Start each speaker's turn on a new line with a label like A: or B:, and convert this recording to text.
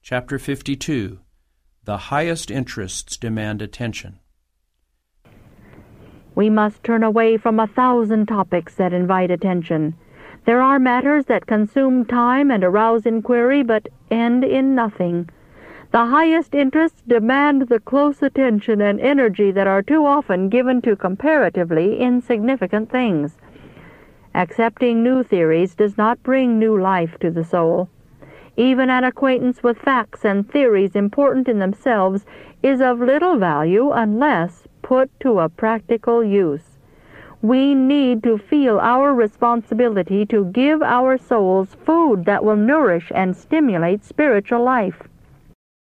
A: Chapter 52. The highest interests demand attention.
B: We must turn away from 1,000 topics that invite attention. There are matters that consume time and arouse inquiry, but end in nothing. The highest interests demand the close attention and energy that are too often given to comparatively insignificant things. Accepting new theories does not bring new life to the soul. Even an acquaintance with facts and theories important in themselves is of little value unless put to a practical use. We need to feel our responsibility to give our souls food that will nourish and stimulate spiritual life.